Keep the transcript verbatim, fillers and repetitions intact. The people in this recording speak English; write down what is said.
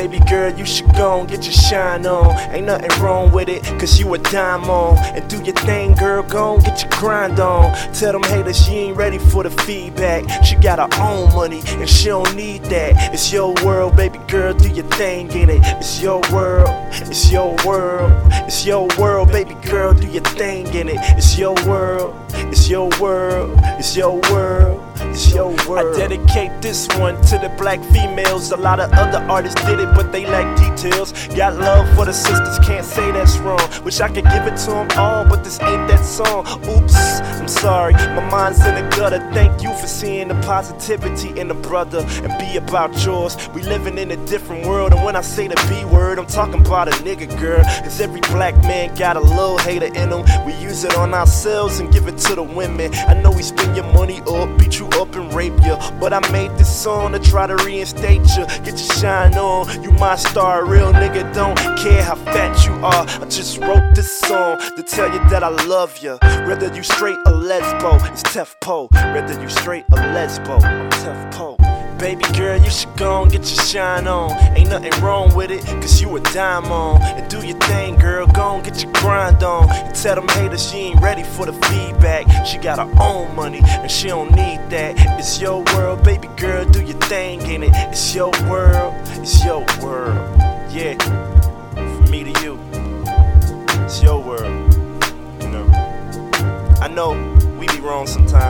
Baby girl, you should go and get your shine on. Ain't nothing wrong with it, cause you a dime on. And do your thing, girl, go and get your grind on. Tell them haters she ain't ready for the feedback. She got her own money and she don't need that. It's your world, baby girl, do your thing in it. It's your world, it's your world, it's your world, baby girl, do your thing in it. It's your world, it's your world, it's your world, it's your world. I dedicate this one to the black females. A lot of other artists did it, but they lack details. Got love for the sisters, can't say that's wrong. Wish I could give it to them all, but this ain't that song. Oops, I'm sorry, my mind's in the gutter. Thank you for seeing the positivity in the brother and be about yours. We living in a different world, and when I say the B word, I'm talking about a nigga, girl. Cause every black man got a little hater in him. We use it on ourselves and give it to the women. I know we spend your money up, beat you up and rape you, but I made this song to try to reinstate you. Get your shine on, you my star. Real nigga don't care how fat you are. I just wrote this song to tell you that I love you. Whether you straight or lesbo, it's Tef Po. Whether you straight or lesbo, I'm Tef Po. Baby girl, you should go and get your shine on. Ain't nothing wrong with it, cause you a dime on. And do your thing, girl, go and get your grind on. And tell them haters she ain't ready for the feedback. She got her own money and she don't need that. It's your world, baby girl, do your thing in it. It's your world, it's your world. Yeah, from me to you, it's your world. You know, I know we be wrong sometimes.